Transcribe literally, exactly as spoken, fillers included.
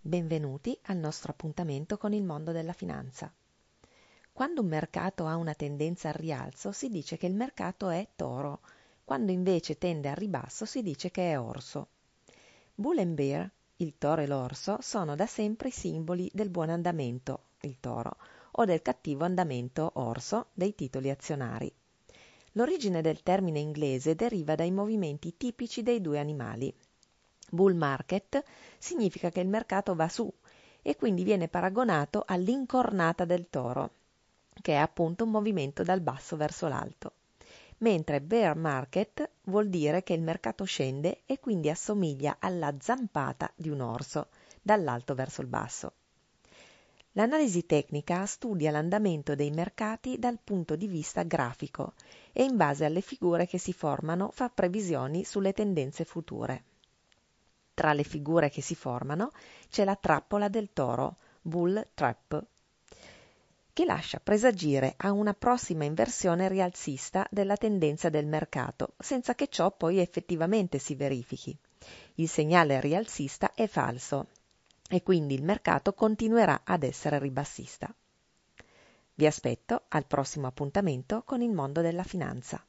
benvenuti al nostro appuntamento con il mondo della finanza. Quando un mercato ha una tendenza al rialzo si dice che il mercato è toro, quando invece tende al ribasso si dice che è orso. Bull and Bear, il toro e l'orso, sono da sempre i simboli del buon andamento, il toro, o del cattivo andamento, orso, dei titoli azionari. L'origine del termine inglese deriva dai movimenti tipici dei due animali. Bull market significa che il mercato va su e quindi viene paragonato all'incornata del toro, che è appunto un movimento dal basso verso l'alto, mentre bear market vuol dire che il mercato scende e quindi assomiglia alla zampata di un orso, dall'alto verso il basso. L'analisi tecnica studia l'andamento dei mercati dal punto di vista grafico e in base alle figure che si formano fa previsioni sulle tendenze future. Tra le figure che si formano c'è la trappola del toro, bull trap, che lascia presagire a una prossima inversione rialzista della tendenza del mercato, senza che ciò poi effettivamente si verifichi. Il segnale rialzista è falso e quindi il mercato continuerà ad essere ribassista. Vi aspetto al prossimo appuntamento con il mondo della finanza.